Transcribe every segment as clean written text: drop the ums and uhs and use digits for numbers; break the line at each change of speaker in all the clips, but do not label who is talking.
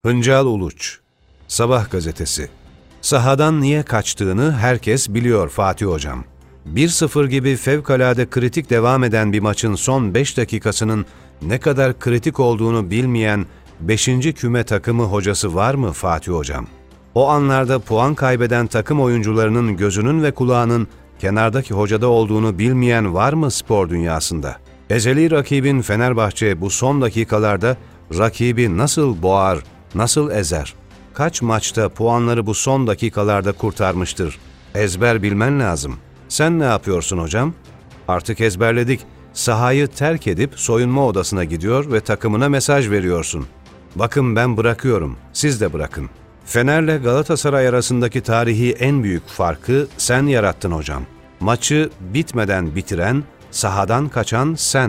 Hıncal Uluç, Sabah gazetesi. Sahadan niye kaçtığını herkes biliyor Fatih Hocam. 1-0 gibi fevkalade kritik devam eden bir maçın son 5 dakikasının ne kadar kritik olduğunu bilmeyen 5. küme takımı hocası var mı Fatih Hocam? O anlarda puan kaybeden takım oyuncularının gözünün ve kulağının kenardaki hocada olduğunu bilmeyen var mı spor dünyasında? Ezeli rakibin Fenerbahçe bu son dakikalarda rakibi nasıl boğar, nasıl ezer? Kaç maçta puanları bu son dakikalarda kurtarmıştır? Ezber bilmen lazım. Sen ne yapıyorsun hocam? Artık ezberledik. Sahayı terk edip soyunma odasına gidiyor ve takımına mesaj veriyorsun. Bakın ben bırakıyorum, siz de bırakın. Fener'le Galatasaray arasındaki tarihi en büyük farkı sen yarattın hocam. Maçı bitmeden bitiren, sahadan kaçan sen.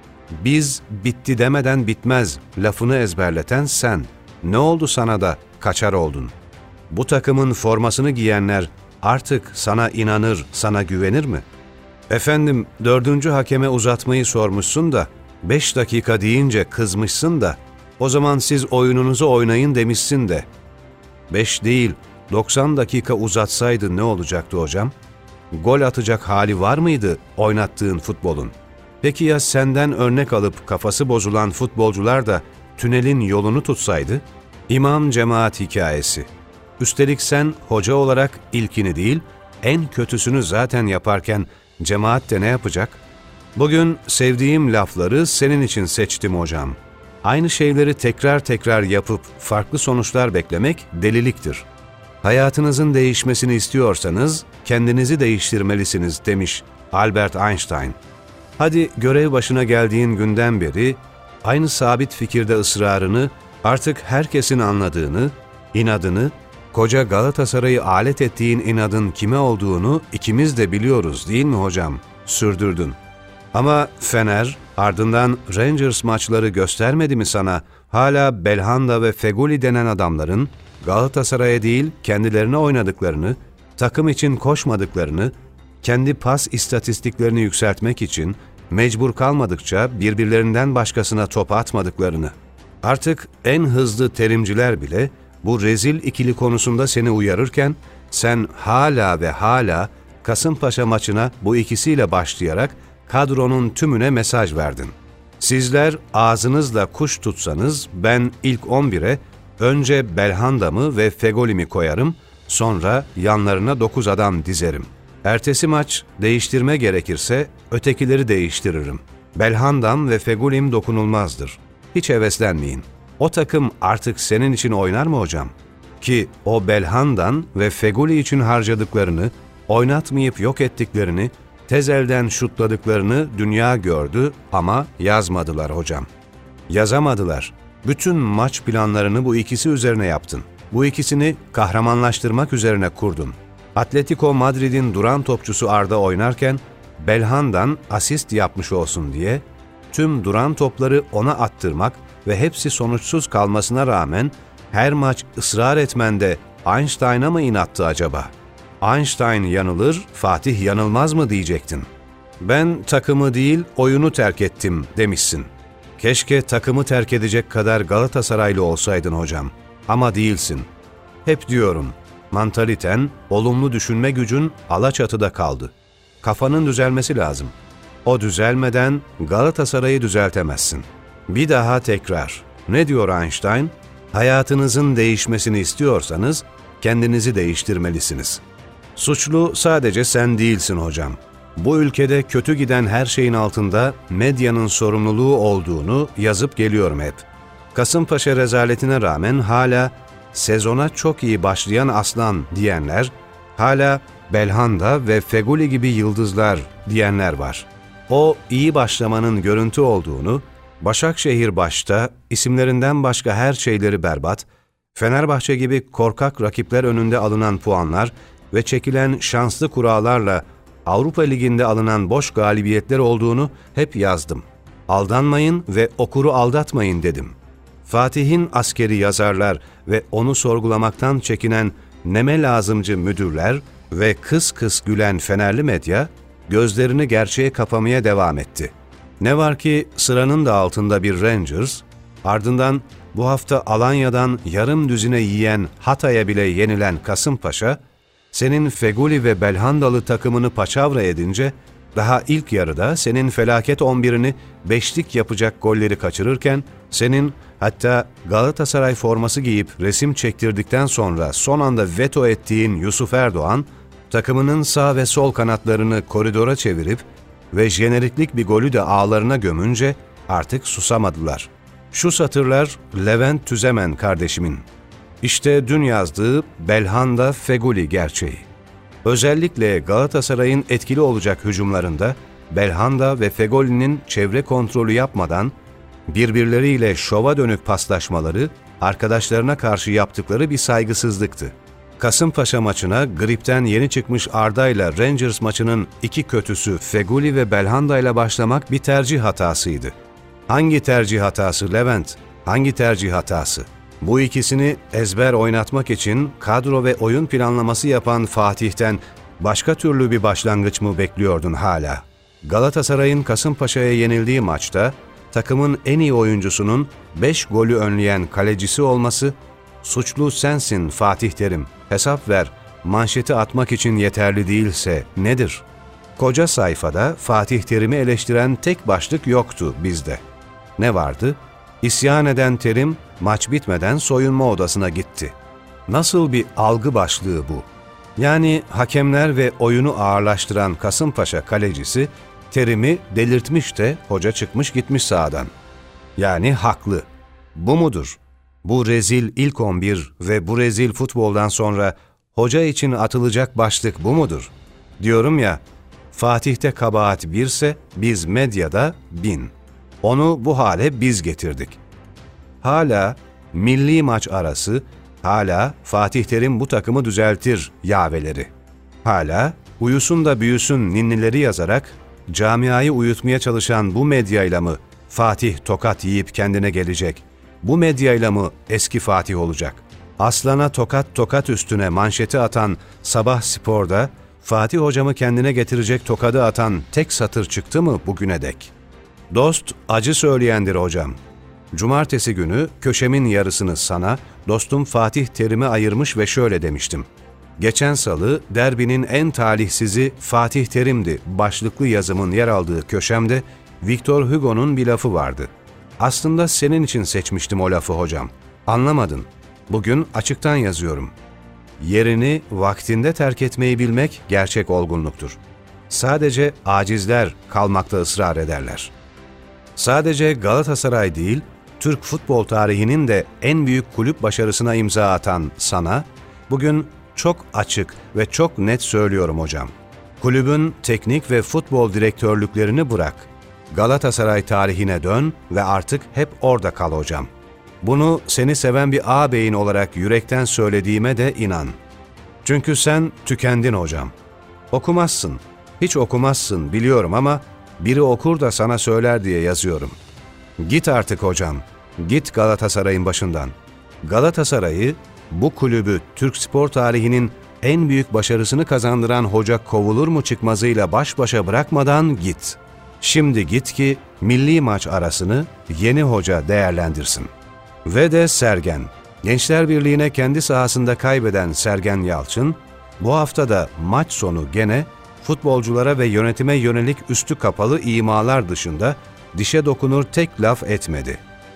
Biz bitti demeden bitmez lafını ezberleten sen. Ne oldu sana da kaçar oldun? Bu takımın formasını giyenler artık sana inanır, sana güvenir mi? Efendim 4. hakeme uzatmayı sormuşsun da 5 dakika deyince kızmışsın da o zaman siz oyununuzu oynayın demişsin de 5 değil 90 dakika uzatsaydı ne olacaktı hocam? Gol atacak hali var mıydı oynattığın futbolun? Peki ya senden örnek alıp kafası bozulan futbolcular da tünelin yolunu tutsaydı? İmam cemaat hikayesi. Üstelik sen hoca olarak ilkini değil, en kötüsünü zaten yaparken cemaat de ne yapacak? Bugün sevdiğim lafları senin için seçtim hocam. Aynı şeyleri tekrar tekrar yapıp farklı sonuçlar beklemek deliliktir. Hayatınızın değişmesini istiyorsanız kendinizi değiştirmelisiniz demiş Albert Einstein. Hadi görev başına geldiğin günden beri aynı sabit fikirde ısrarını artık herkesin anladığını, inadını, koca Galatasaray'ı alet ettiğin inadın kime olduğunu ikimiz de biliyoruz değil mi hocam? Sürdürdün. Ama Fener ardından Rangers maçları göstermedi mi sana hala Belhanda ve Feguli denen adamların Galatasaray'a değil kendilerine oynadıklarını, takım için koşmadıklarını, kendi pas istatistiklerini yükseltmek için mecbur kalmadıkça birbirlerinden başkasına top atmadıklarını. Artık en hızlı terimciler bile bu rezil ikili konusunda seni uyarırken sen hala ve hala Kasımpaşa maçına bu ikisiyle başlayarak kadronun tümüne mesaj verdin. Sizler ağzınızla kuş tutsanız ben ilk 11'e önce Belhanda'mı ve Fegoli'mi koyarım, sonra yanlarına 9 adam dizerim. Ertesi maç değiştirme gerekirse ötekileri değiştiririm. Belhanda'm ve Fegoli'm dokunulmazdır. Hiç heveslenmeyin. O takım artık senin için oynar mı hocam? Ki o Belhandan ve Fegoli için harcadıklarını, oynatmayıp yok ettiklerini, tez elden şutladıklarını dünya gördü ama yazmadılar hocam. Yazamadılar. Bütün maç planlarını bu ikisi üzerine yaptın. Bu ikisini kahramanlaştırmak üzerine kurdun. Atletico Madrid'in duran topçusu Arda oynarken Belhandan asist yapmış olsun diye tüm duran topları ona attırmak ve hepsi sonuçsuz kalmasına rağmen her maç ısrar etmende Einstein'a mı inattı acaba? Einstein yanılır, Fatih yanılmaz mı diyecektin. Ben takımı değil oyunu terk ettim demişsin. Keşke takımı terk edecek kadar Galatasaraylı olsaydın hocam. Ama değilsin. Hep diyorum, mantaliten, olumlu düşünme gücün alaçatıda kaldı. Kafanın düzelmesi lazım. O düzelmeden Galatasaray'ı düzeltemezsin. Bir daha tekrar. Ne diyor Einstein? Hayatınızın değişmesini istiyorsanız kendinizi değiştirmelisiniz. Suçlu sadece sen değilsin hocam. Bu ülkede kötü giden her şeyin altında medyanın sorumluluğu olduğunu yazıp geliyorum hep. Kasımpaşa rezaletine rağmen hala sezona çok iyi başlayan aslan diyenler, hala Belhanda ve Feguli gibi yıldızlar diyenler var. O iyi başlamanın görüntü olduğunu, Başakşehir başta isimlerinden başka her şeyleri berbat, Fenerbahçe gibi korkak rakipler önünde alınan puanlar ve çekilen şanslı kurallarla Avrupa Ligi'nde alınan boş galibiyetler olduğunu hep yazdım. Aldanmayın ve okuru aldatmayın dedim. Fatih'in askeri yazarlar ve onu sorgulamaktan çekinen neme lazımcı müdürler ve kıs kıs gülen Fenerli medya gözlerini gerçeğe kapamaya devam etti. Ne var ki sıranın da altında bir Rangers, ardından Bu hafta Alanya'dan yarım düzine yiyen Hatay'a bile yenilen Kasımpaşa, senin Feguli ve Belhandalı takımını paçavra edince, daha ilk yarıda senin felaket 11'ini beşlik yapacak golleri kaçırırken, senin hatta Galatasaray forması giyip resim çektirdikten sonra son anda veto ettiğin Yusuf Erdoğan, takımının sağ ve sol kanatlarını koridora çevirip ve jeneriklik bir golü de ağlarına gömünce artık susamadılar. Şu satırlar Levent Tüzemen kardeşimin. İşte dün yazdığı Belhanda Feguli gerçeği. Özellikle Galatasaray'ın etkili olacak hücumlarında Belhanda ve Fegoli'nin çevre kontrolü yapmadan birbirleriyle şova dönük paslaşmaları arkadaşlarına karşı yaptıkları bir saygısızlıktı. Kasımpaşa maçına gripten yeni çıkmış Arda ile Rangers maçının iki kötüsü Feguli ve Belhanda ile başlamak bir tercih hatasıydı. Hangi tercih hatası Levent? Hangi tercih hatası? Bu ikisini ezber oynatmak için kadro ve oyun planlaması yapan Fatih'ten başka türlü bir başlangıç mı bekliyordun hala? Galatasaray'ın Kasımpaşa'ya yenildiği maçta takımın en iyi oyuncusunun 5 golü önleyen kalecisi olması, "Suçlu sensin Fatih Terim, hesap ver" manşeti atmak için yeterli değilse nedir? Koca sayfada Fatih Terim'i eleştiren tek başlık yoktu bizde. Ne vardı? İsyan eden Terim maç bitmeden soyunma odasına gitti. Nasıl bir algı başlığı bu? Yani hakemler ve oyunu ağırlaştıran Kasımpaşa kalecisi Terim'i delirtmiş de hoca çıkmış gitmiş sahadan. Yani haklı. Bu mudur? Bu rezil ilk 11 ve bu rezil futboldan sonra hoca için atılacak başlık bu mudur? Diyorum ya, Fatih'te kabahat birse biz medyada 1000. Onu bu hale biz getirdik. Hala milli maç arası, hala Fatih Terim bu takımı düzeltir yaveleri. Hala uyusun da büyüsün ninnileri yazarak camiayı uyutmaya çalışan bu medyayla mı Fatih tokat yiyip kendine gelecek? Bu medyayla mı eski Fatih olacak? Aslana tokat üstüne manşeti atan Sabah Spor'da Fatih hocamı kendine getirecek tokadı atan tek satır çıktı mı bugüne dek? Dost acı söyleyendir hocam. Cumartesi günü köşemin yarısını sana, dostum Fatih Terim'e ayırmış ve şöyle demiştim. Geçen salı derbinin en talihsizi Fatih Terim'di başlıklı yazımın yer aldığı köşemde Victor Hugo'nun bir lafı vardı. Aslında senin için seçmiştim o lafı hocam. Anlamadın. Bugün açıktan yazıyorum. Yerini vaktinde terk etmeyi bilmek gerçek olgunluktur. Sadece acizler kalmakta ısrar ederler. Sadece Galatasaray değil, Türk futbol tarihinin de en büyük kulüp başarısına imza atan sana, bugün çok açık ve çok net söylüyorum hocam. Kulübün teknik ve futbol direktörlüklerini bırak. Galatasaray tarihine dön ve artık hep orada kal hocam. Bunu seni seven bir ağabeyin olarak yürekten söylediğime de inan. Çünkü sen tükendin hocam. Okumazsın, hiç okumazsın biliyorum ama biri okur da sana söyler diye yazıyorum. Git artık hocam, git Galatasaray'ın başından. Galatasaray'ı, bu kulübü Türk spor tarihinin en büyük başarısını kazandıran hoca kovulur mu çıkmazıyla baş başa bırakmadan git. Şimdi git ki milli maç arasını yeni hoca değerlendirsin. Ve de Sergen. Gençler Birliği'ne kendi sahasında kaybeden Sergen Yalçın, bu hafta da maç sonu gene futbolculara ve yönetime yönelik üstü kapalı imalar dışında dişe dokunur tek laf etmedi.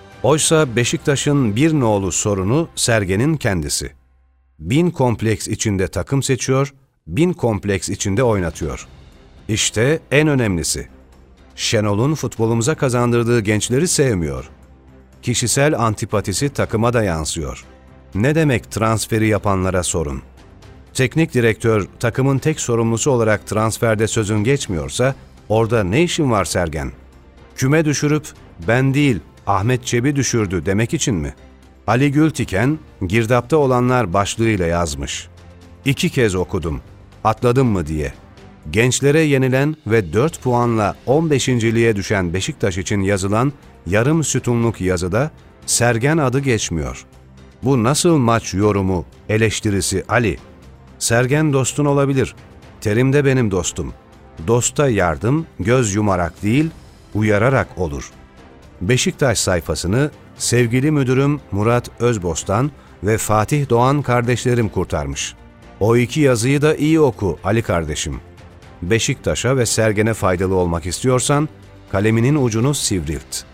Oysa Beşiktaş'ın bir nolu sorunu Sergen'in kendisi. 1000 kompleks içinde takım seçiyor, 1000 kompleks içinde oynatıyor. İşte en önemlisi. Şenol'un futbolumuza kazandırdığı gençleri sevmiyor. Kişisel antipatisi takıma da yansıyor. Ne demek transferi yapanlara sorun? Teknik direktör takımın tek sorumlusu olarak transferde sözün geçmiyorsa orada ne işin var Sergen? Küme düşürüp ben değil Ahmet Çebi düşürdü demek için mi? Ali Gültiken girdapta olanlar başlığıyla yazmış. 2 kez okudum, atladım mı diye. Gençlere yenilen ve 4 puanla 15.liğe düşen Beşiktaş için yazılan yarım sütunluk yazıda Sergen adı geçmiyor. Bu nasıl maç yorumu, eleştirisi Ali? Sergen dostun olabilir, Terim de benim dostum. Dosta yardım göz yumarak değil, uyararak olur. Beşiktaş sayfasını Sevgili müdürüm Murat Özbostan ve Fatih Doğan kardeşlerim kurtarmış. O iki yazıyı da iyi oku Ali kardeşim. Beşiktaş'a ve Sergen'e faydalı olmak istiyorsan kaleminin ucunu sivrilt.